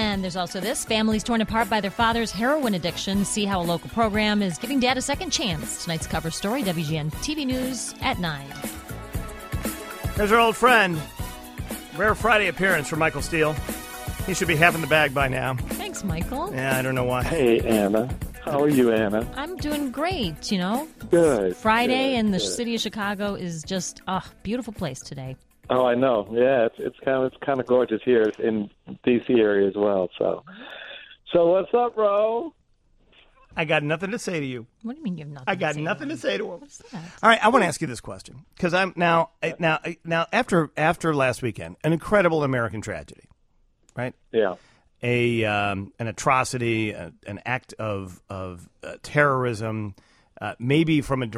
And there's also this. Families torn apart by their father's heroin addiction. See how a local program is giving dad a second chance. Tonight's cover story, WGN TV News at 9. There's our old friend. Rare Friday appearance for Michael Steele. He should be half in the bag by now. Thanks, Michael. Yeah, I don't know why. Hey, Anna. How are you, Anna? I'm doing great, Good. Friday good, in the good. city of Chicago is just a beautiful place today. Oh, I know. Yeah, it's kind of gorgeous here in D.C. area as well. So what's up, Ro? I got nothing to say to you. What do you mean you have nothing? I got to say nothing to say to him. What's that? All right, I want to ask you this question because I'm now after last weekend, an incredible American tragedy, right? Yeah. An atrocity, an act of terrorism, maybe from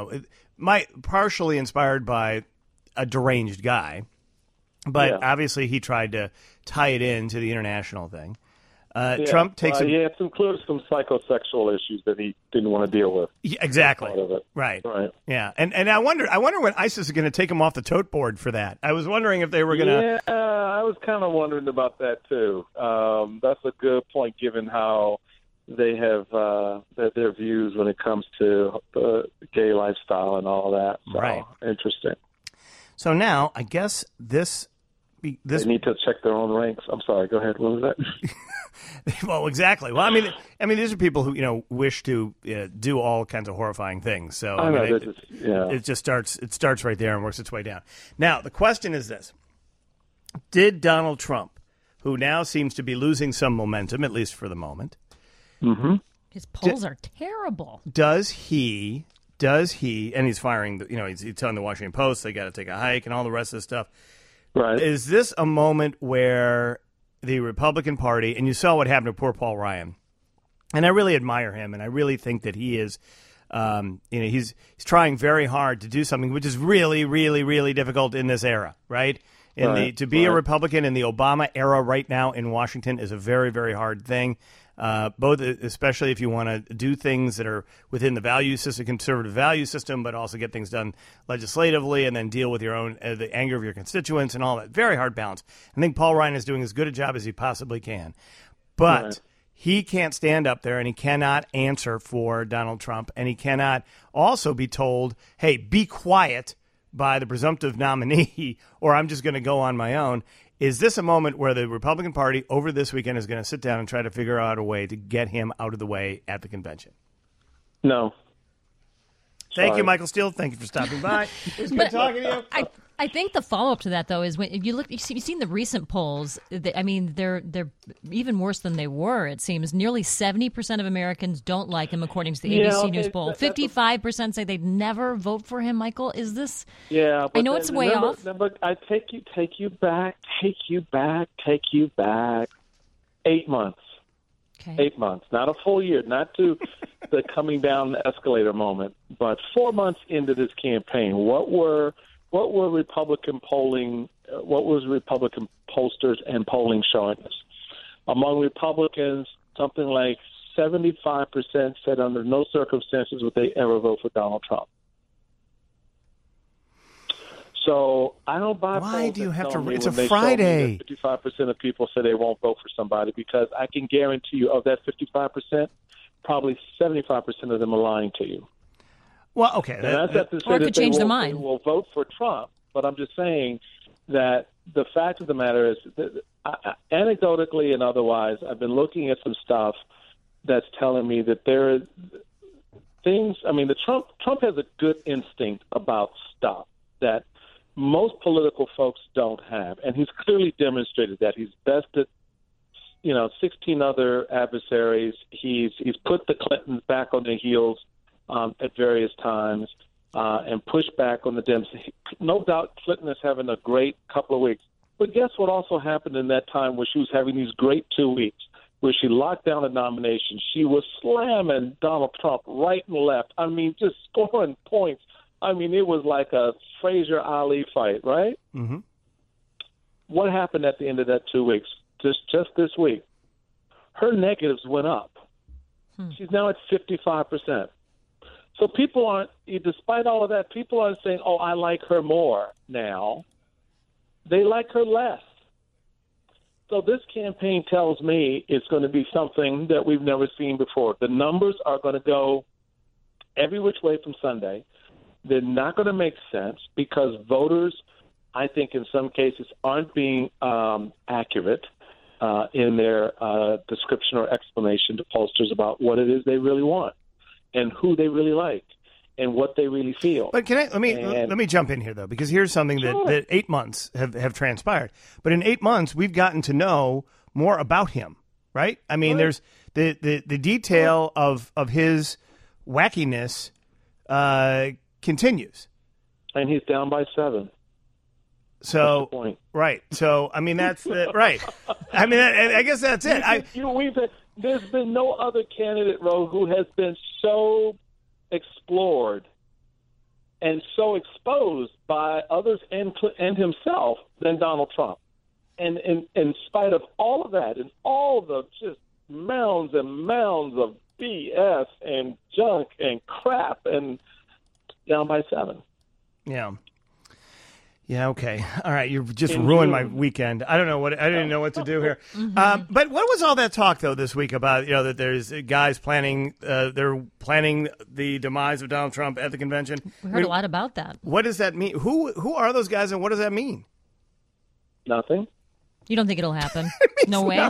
partially inspired by a deranged guy, but obviously he tried to tie it into the international thing. Trump takes he had some psychosexual issues that he didn't want to deal with. Yeah, exactly. Part of it. Right. Yeah, and I wonder when ISIS is going to take him off the tote board for that. I was wondering if they were going to. Yeah, I was kind of wondering about that too. That's a good point, given how they have their views when it comes to the gay lifestyle and all that. So, right. Interesting. So now, I guess this they need to check their own ranks. I'm sorry. Go ahead. What was that? Well, exactly. Well, I mean, these are people who wish to do all kinds of horrifying things. So it just starts right there and works its way down. Now, the question is this: did Donald Trump, who now seems to be losing some momentum, at least for the moment, his polls are terrible. Does he? And he's firing. He's telling the Washington Post they got to take a hike and all the rest of the stuff. Right. Is this a moment where the Republican Party, and you saw what happened to poor Paul Ryan, and I really admire him, and I really think that he is, he's trying very hard to do something which is really, really, really difficult in this era, right? To be a Republican in the Obama era right now in Washington is a very, very hard thing. Especially if you want to do things that are within the value system, conservative value system, but also get things done legislatively and then deal with your own the anger of your constituents and all that. Very hard balance. I think Paul Ryan is doing as good a job as he possibly can, but he can't stand up there and he cannot answer for Donald Trump, and he cannot also be told, "Hey, be quiet," by the presumptive nominee, or I'm just going to go on my own. Is this a moment where the Republican Party over this weekend is going to sit down and try to figure out a way to get him out of the way at the convention? No. Thank you, Michael Steele. Thank you for stopping by. It was good talking to you. I think the follow-up to that, though, is when you've seen the recent polls. They're even worse than they were, it seems. Nearly 70% of Americans don't like him, according to the ABC News poll. 55% say they'd never vote for him, Michael. Is this... Yeah, but I know it's way off. But I take you back. 8 months. Okay. 8 months, not a full year, not to the coming down the escalator moment, but 4 months into this campaign. What were Republican polling? What was Republican pollsters and polling showing us? Among Republicans, something like 75% said under no circumstances would they ever vote for Donald Trump. So I don't buy. Why do you have to? It's a Friday. Friday. 55% of people say they won't vote for somebody, because I can guarantee you, of that 55%, probably 75% of them are lying to you. Well, okay. Or could change their mind. They will vote for Trump, but I'm just saying that the fact of the matter is, that anecdotally and otherwise, I've been looking at some stuff that's telling me that there are things. I mean, Trump has a good instinct about stuff that most political folks don't have, and he's clearly demonstrated that. He's bested, 16 other adversaries. He's put the Clintons back on their heels at various times and pushed back on the Dems. No doubt Clinton is having a great couple of weeks. But guess what also happened in that time where she was having these great 2 weeks, where she locked down a nomination? She was slamming Donald Trump right and left. I mean, just scoring points. I mean, it was like a Frazier-Ali fight, right? Mm-hmm. What happened at the end of that 2 weeks? Just this week, her negatives went up. She's now at 55%. So people aren't, despite all of that, people aren't saying, "Oh, I like her more now." They like her less. So this campaign tells me it's going to be something that we've never seen before. The numbers are going to go every which way from Sunday. They're not going to make sense because voters, I think in some cases, aren't being accurate in their description or explanation to pollsters about what it is they really want and who they really like and what they really feel. But let me jump in here, though, because here's something that 8 months have transpired. But in 8 months, we've gotten to know more about him, right? I mean, there's the detail of his wackiness continues. And he's down by 7. So, right. So, I mean, that's right. I mean, I guess that's it. There's been no other candidate, Ro, who has been so explored and so exposed by others and himself than Donald Trump. And in spite of all of that and all the just mounds and mounds of BS and junk and crap and down by 7. Yeah. Yeah, okay. All right, you've just ruined my weekend. I didn't know what to do here. But what was all that talk, though, this week about, that there's guys planning, they're planning the demise of Donald Trump at the convention? We heard a lot about that. What does that mean? Who are those guys, and what does that mean? Nothing. You don't think it'll happen? No way?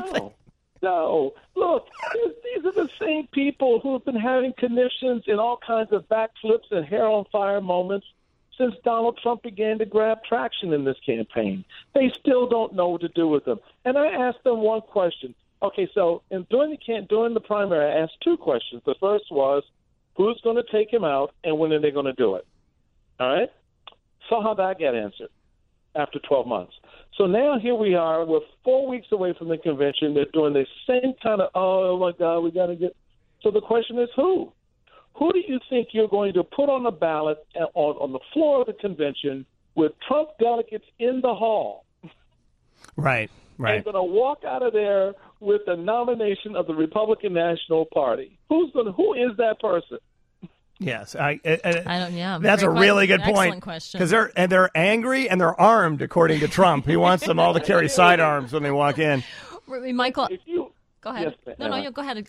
No. Look, these are the same people who have been having conniptions and all kinds of backflips and hair on fire moments since Donald Trump began to grab traction in this campaign. They still don't know what to do with him. And I asked them one question. Okay, so during the primary, I asked 2 questions. The first was, who's going to take him out and when are they going to do it? All right? So how that got answered after 12 months. So now here we are. We're 4 weeks away from the convention. They're doing the same kind of, oh, my God, we got to get. So the question is who? Who do you think you're going to put on the ballot on the floor of the convention with Trump delegates in the hall? Right. And going to walk out of there with the nomination of the Republican National Party. Who is that person? Yes, I don't. Yeah, that's a really good point. Excellent question. Because they're angry and they're armed, according to Trump. He wants them all to carry sidearms when they walk in. Michael, go ahead. Yes, no, go ahead.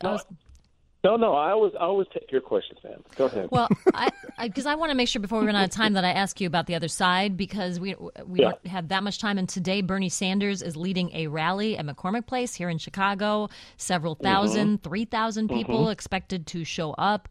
No, I always take your question, Sam. Go ahead. Well, because I want to make sure before we run out of time that I ask you about the other side, because we don't have that much time. And today, Bernie Sanders is leading a rally at McCormick Place here in Chicago. Several thousand, 3,000 people expected to show up.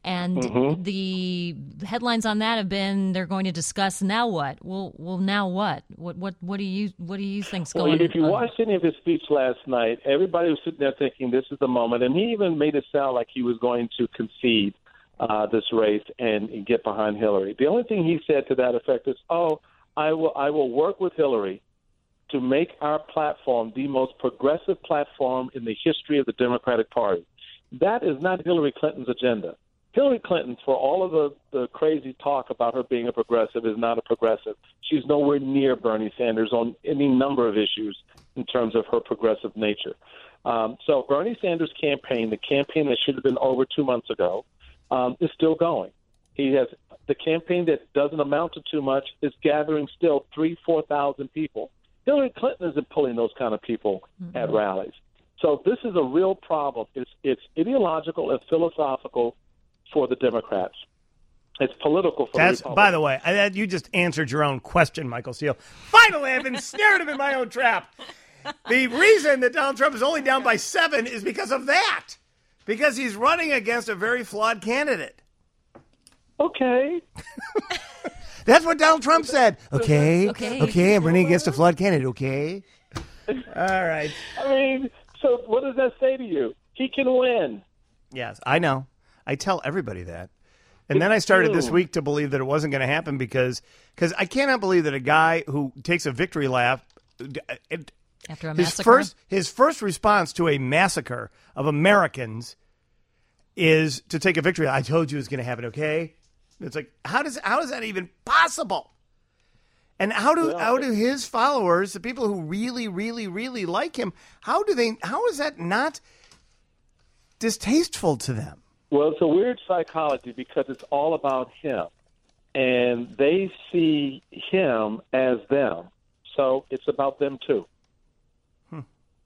And the headlines on that have been they're going to discuss now what? Well, now what? What do you think's going on? Well, if you watched any of his speech last night, everybody was sitting there thinking this is the moment, and he even made it sound like he was going to concede this race and get behind Hillary. The only thing he said to that effect is, I will work with Hillary to make our platform the most progressive platform in the history of the Democratic Party. That is not Hillary Clinton's agenda. Hillary Clinton, for all of the crazy talk about her being a progressive, is not a progressive. She's nowhere near Bernie Sanders on any number of issues in terms of her progressive nature. So Bernie Sanders' campaign, the campaign that should have been over 2 months ago, is still going. He has the campaign that doesn't amount to too much is gathering still 3,000-4,000 people. Hillary Clinton isn't pulling those kind of people at rallies. So this is a real problem. It's ideological and philosophical for the Democrats. It's political for the Republicans. By the way, you just answered your own question, Michael Steele. Finally, I've ensnared him in my own trap. The reason that Donald Trump is only down by 7 is because of that. Because he's running against a very flawed candidate. Okay. That's what Donald Trump said. Okay, I'm running against a flawed candidate, okay? All right. I mean, so what does that say to you? He can win. Yes, I know. I tell everybody that. And then I started this week to believe that it wasn't going to happen because I cannot believe that a guy who takes a victory lap after a massacre, his first response to a massacre of Americans is to take a victory lap. I told you it was going to happen, okay? It's like, how is that even possible? And how do his followers, the people who really, really, really like him, how is that not distasteful to them? Well, it's a weird psychology because it's all about him, and they see him as them. So it's about them too.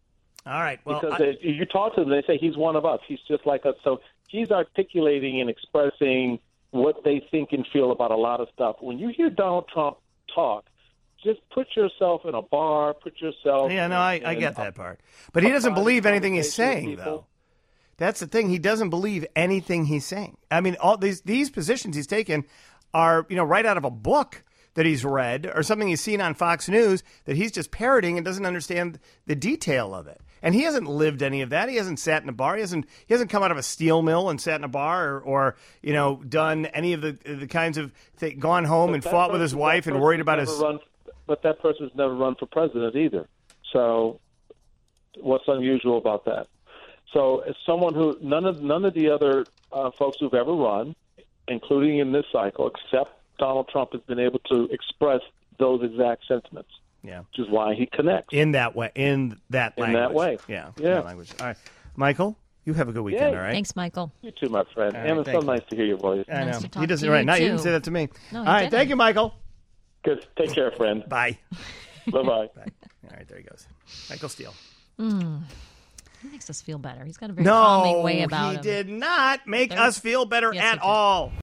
All right. Well, because you talk to them, they say he's one of us. He's just like us. So he's articulating and expressing what they think and feel about a lot of stuff. When you hear Donald Trump talk, just put yourself in a bar, put yourself. Yeah, no, I get that part. But he doesn't believe anything he's saying, though. That's the thing. He doesn't believe anything he's saying. I mean, all these positions he's taken are, right out of a book that he's read or something he's seen on Fox News that he's just parroting and doesn't understand the detail of it. And he hasn't lived any of that. He hasn't sat in a bar. He hasn't come out of a steel mill and sat in a bar or done any of the kinds of things, gone home and fought with his wife and worried about his. But that person's never run for president either. So what's unusual about that? So as someone who none of the other folks who've ever run, including in this cycle, except Donald Trump, has been able to express those exact sentiments. Yeah, which is why he connects in that way. In that language. Yeah. That language. All right, Michael, you have a good weekend. Yay. All right. Thanks, Michael. You too, my friend. And it's so nice to hear your voice. I know. Nice to talk He doesn't. to Right you, now, you too. didn't say that to me. No, all right. didn't. Thank you, Michael. Good. Take care, friend. Bye. Bye-bye. Bye. All right, there he goes. Michael Steele. He makes us feel better. He's got a very calming way about he him. did not make us feel better at all.